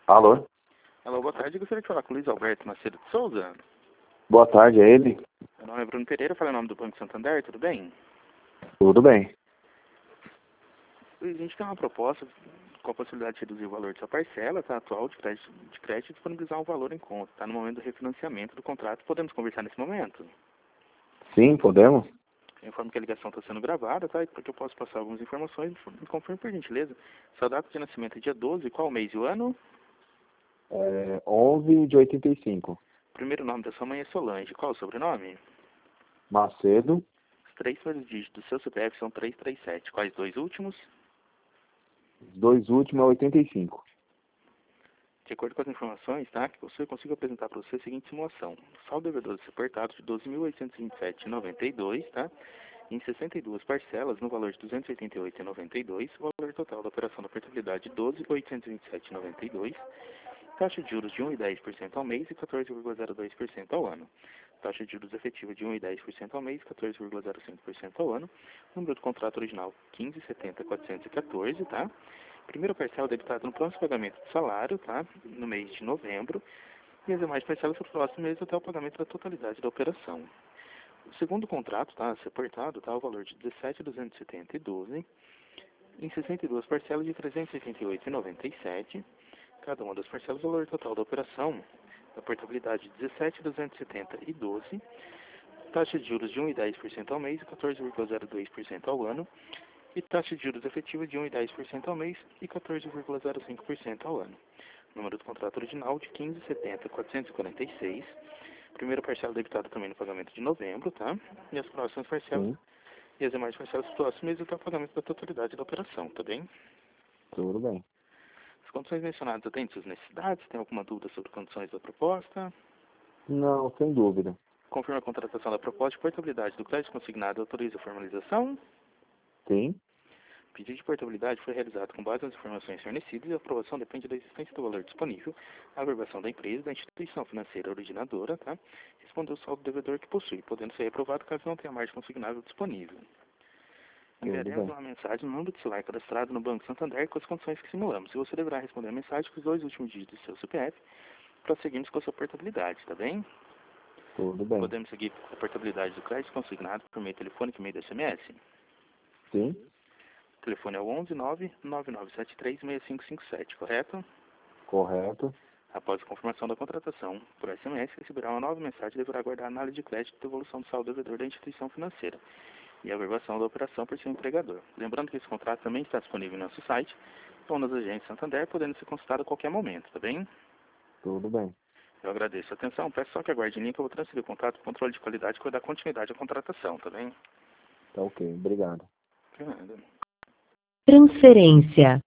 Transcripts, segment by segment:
Alô? Alô, boa tarde. Eu gostaria de falar com o Luiz Alberto Macedo de Souza. Boa tarde, é ele? Meu nome é Bruno Pereira, falo em nome do Banco Santander, tudo bem? Tudo bem. Luiz, a gente tem uma proposta com a possibilidade de reduzir o valor de sua parcela, tá, atual de crédito e disponibilizar um valor em conta. Está no momento do refinanciamento do contrato. Podemos conversar nesse momento? Sim, podemos? Eu informo que a ligação está sendo gravada, tá? Porque eu posso passar algumas informações. Me confirme, por gentileza. Sua data de nascimento é dia 12, qual o mês e o ano? 11 de 85. O primeiro nome da sua mãe é Solange. Qual o sobrenome? Macedo, Os três primeiros dígitos do seu CPF são 337. Quais dois últimos? os dois últimos é 85. De acordo com as informações, tá, que eu consigo apresentar para você a seguinte simulação. O saldo devedor a ser apertado de 12.827,92, tá? Em 62 parcelas, no valor de 288,92, o valor total da operação da apertabilidade de 12.827,92, taxa de juros de 1,10% ao mês e 14,02% ao ano. Taxa de juros efetiva de 1,10% ao mês e 14,05% ao ano. Número do contrato original 1570.414, tá? Primeira parcela debitada no próximo pagamento do salário, tá? No mês de novembro. E as demais parcelas para o próximo mês até o pagamento da totalidade da operação. O segundo contrato, tá? A ser apertado, tá? O valor de 17.270,12. Em 62 parcelas de 388,97. Cada uma das parcelas, o valor total da operação, da portabilidade de 17.270,12, taxa de juros de 1,10% ao mês e 14,02% ao ano, e taxa de juros efetiva de 1,10% ao mês e 14,05% ao ano. Número do contrato original de 1570.446, primeira parcela debitada também no pagamento de novembro, tá? E as próximas parcelas, Sim, e as demais parcelas dos próximos meses até o pagamento da totalidade da operação, tá bem? tudo bem. As condições mencionadas atendem suas necessidades? Tem alguma dúvida sobre condições da proposta? Não, sem dúvida. Confirma a contratação da proposta de portabilidade do crédito consignado e autoriza a formalização? Sim, O pedido de portabilidade foi realizado com base nas informações fornecidas e a aprovação depende da existência do valor disponível, a averbação da empresa, da instituição financeira originadora, tá? Responder o saldo devedor que possui, podendo ser aprovado caso não tenha margem consignável disponível. tudo Enviaremos bem. uma mensagem no número de celular cadastrado no Banco Santander com as condições que simulamos. E você deverá responder a mensagem com os dois últimos dígitos do seu CPF para seguirmos com a sua portabilidade, tá bem? Tudo bem. Podemos seguir a portabilidade do crédito consignado por meio telefônico e meio de SMS. Sim, O telefone é o 11 999736557, correto? correto. Após a confirmação da contratação por SMS, receberá uma nova mensagem e deverá aguardar a análise de crédito e devolução do saldo devedor da instituição financeira e a averbação da operação por seu empregador. Lembrando que esse contrato também está disponível em nosso site ou nas agências Santander, podendo ser consultado a qualquer momento, tá bem? Tudo bem. Eu agradeço a atenção. Peço só que aguarde em linha que eu vou transferir o contato para o controle de qualidade que vai dar continuidade à contratação, tá bem? Tá ok, obrigado. De nada. Transferência.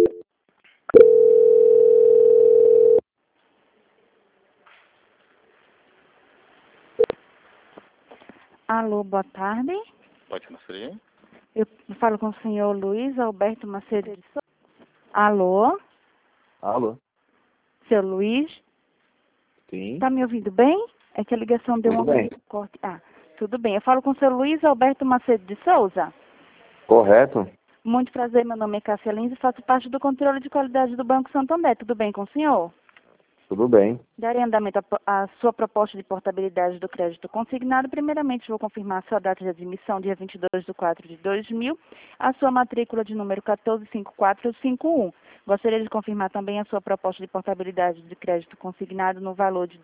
Alô, boa tarde. Pode transferir? Eu falo com o senhor Luiz Alberto Macedo de Souza. Alô, Alô? seu Luiz, Sim, tá me ouvindo bem? É que a ligação deu tudo um bem. corte. Ah, tudo bem. Eu falo com o seu Luiz Alberto Macedo de Souza. Correto? Muito prazer, meu nome é Cássia Lins e faço parte do controle de qualidade do Banco Santander. Tudo bem com o senhor? Tudo bem. Darei andamento à sua proposta de portabilidade do crédito consignado. Primeiramente, vou confirmar a sua data de admissão, dia 22/4/2000, a sua matrícula de número 1454551. Gostaria de confirmar também a sua proposta de portabilidade de crédito consignado no valor de R$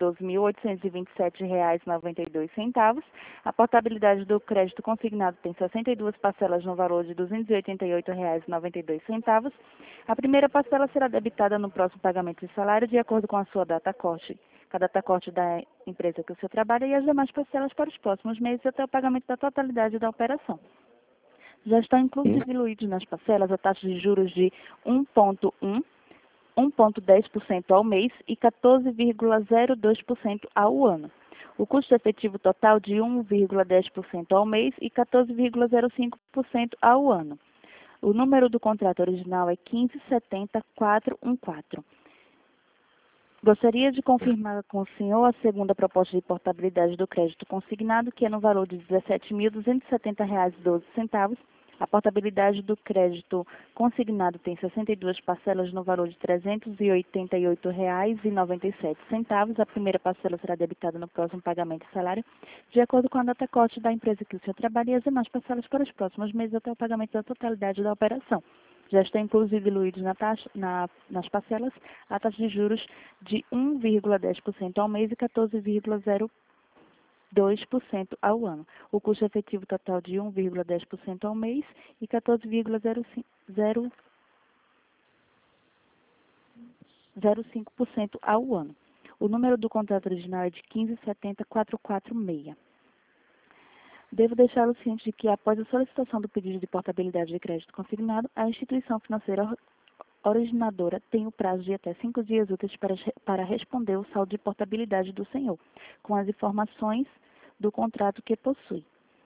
12.827,92. A portabilidade do crédito consignado tem 62 parcelas no valor de R$ 288,92. A primeira parcela será debitada no próximo pagamento de salário de acordo com a sua data corte, cada data corte da empresa que o senhor trabalha e as demais parcelas para os próximos meses até o pagamento da totalidade da operação. Já estão inclusos e diluídos nas parcelas a taxa de juros de 1,1%, 1,10% ao mês e 14,02% ao ano. O custo efetivo total de 1,10% ao mês e 14,05% ao ano. O número do contrato original é 1570.414. Gostaria de confirmar com o senhor a segunda proposta de portabilidade do crédito consignado, que é no valor de R$ 17.270,12. A portabilidade do crédito consignado tem 62 parcelas no valor de R$ 388,97. A primeira parcela será debitada no próximo pagamento de salário, de acordo com a data corte da empresa que o senhor trabalha, e as demais parcelas para os próximos meses até o pagamento da totalidade da operação. Já estão inclusive diluídos nas parcelas a taxa de juros de 1,10% ao mês e 14,02% ao ano. O custo efetivo total de 1,10% ao mês e 14,05% ao ano. O número do contrato original é de 1570446. Devo deixá-lo ciente de que, após a solicitação do pedido de portabilidade de crédito consignado, a instituição financeira originadora tem o prazo de até 5 dias úteis para responder o saldo de portabilidade do senhor, com as informações do contrato que possui.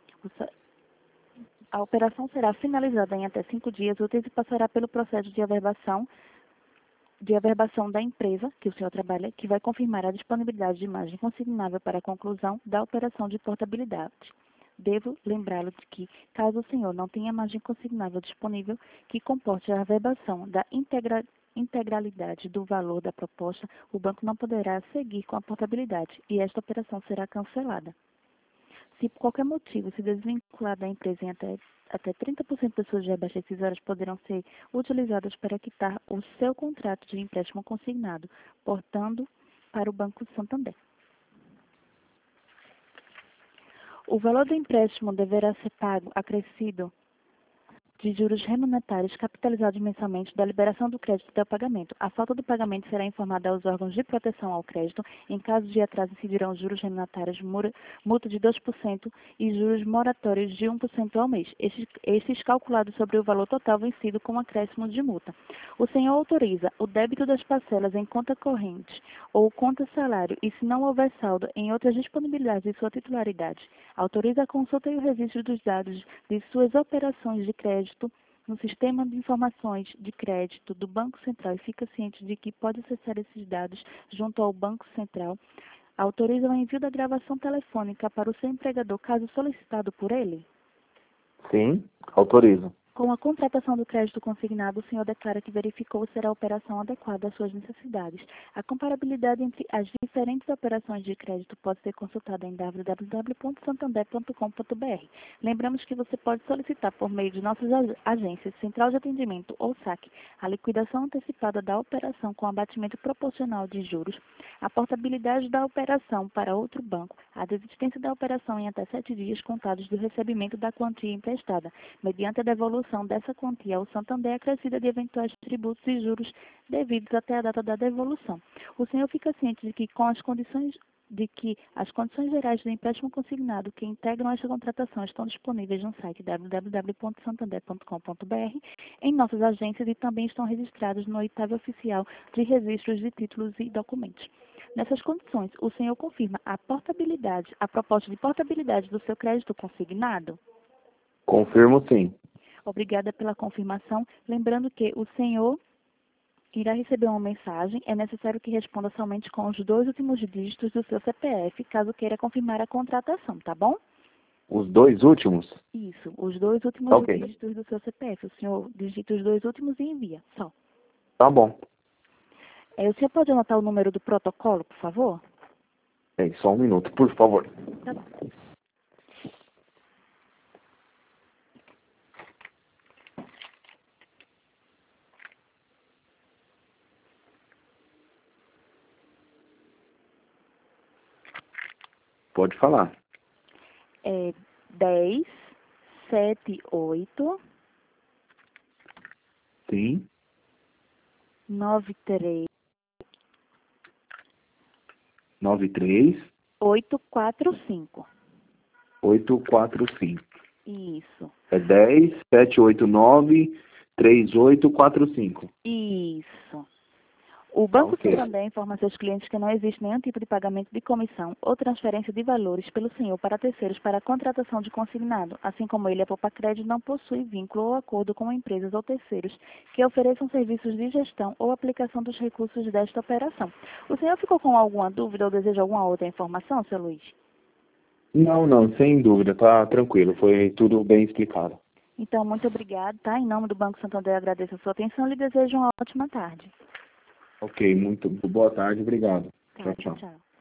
A operação será finalizada em até 5 dias úteis e passará pelo processo de averbação da empresa que o senhor trabalha, que vai confirmar a disponibilidade de margem consignável para a conclusão da operação de portabilidade. Devo lembrá-lo de que, caso o senhor não tenha margem consignável disponível que comporte a averbação da integralidade do valor da proposta, o banco não poderá seguir com a portabilidade e esta operação será cancelada. Se por qualquer motivo se desvincular da empresa em até 30% das suas verbas rescisórias poderão ser utilizadas para quitar o seu contrato de empréstimo consignado, portando para o Banco Santander. O valor do empréstimo deverá ser pago acrescido de juros remuneratários capitalizados mensalmente da liberação do crédito até o pagamento. A falta do pagamento será informada aos órgãos de proteção ao crédito. Em caso de atraso, incidirão juros remuneratários, multa de 2% e juros moratórios de 1% ao mês. Estes calculados sobre o valor total vencido com acréscimo de multa. O senhor autoriza o débito das parcelas em conta corrente ou conta salário e, se não houver saldo em outras disponibilidades de sua titularidade, autoriza a consulta e o registro dos dados de suas operações de crédito no Sistema de Informações de Crédito do Banco Central e fica ciente de que pode acessar esses dados junto ao Banco Central. Autoriza o envio da gravação telefônica para o seu empregador, caso solicitado por ele? Sim, autorizo. Com a contratação do crédito consignado, o senhor declara que verificou ser a operação adequada às suas necessidades. A comparabilidade entre as diferentes operações de crédito pode ser consultada em www.santander.com.br. Lembramos que você pode solicitar por meio de nossas agências, Central de Atendimento ou SAC, a liquidação antecipada da operação com abatimento proporcional de juros, a portabilidade da operação para outro banco, a desistência da operação em até 7 dias contados do recebimento da quantia emprestada, mediante a devolução dessa quantia ao Santander acrescida de eventuais tributos e juros devidos até a data da devolução. O senhor fica ciente de que as condições gerais do empréstimo consignado que integram esta contratação estão disponíveis no site www.santander.com.br, em nossas agências e também estão registrados no oitavo oficial de registros de títulos e documentos. Nessas condições, o senhor confirma a proposta de portabilidade do seu crédito consignado? Confirmo sim. Obrigada pela confirmação. Lembrando que o senhor irá receber uma mensagem. É necessário que responda somente com os 2 últimos dígitos do seu CPF, caso queira confirmar a contratação, tá bom? Os 2 últimos? Isso, os 2 últimos Ok. dígitos do seu CPF. O senhor digita os 2 últimos e envia, só. Tá bom. O senhor pode anotar o número do protocolo, por favor? Só um minuto, por favor. Tá bom. Pode falar. 1078 Sim. 93 93 845. 845. Isso. 10 789 3845. Isso. O Banco Ok. Santander informa a seus clientes que não existe nenhum tipo de pagamento de comissão ou transferência de valores pelo senhor para terceiros para a contratação de consignado, assim como ele, a Poupa Crédito, não possui vínculo ou acordo com empresas ou terceiros que ofereçam serviços de gestão ou aplicação dos recursos desta operação. O senhor ficou com alguma dúvida ou deseja alguma outra informação, seu Luiz? Não, sem dúvida, tá tranquilo, foi tudo bem explicado. Então, muito obrigado, tá? Em nome do Banco Santander, agradeço a sua atenção e lhe desejo uma ótima tarde. Ok, muito boa tarde, obrigado. Tá, Tchau, tchau. tchau.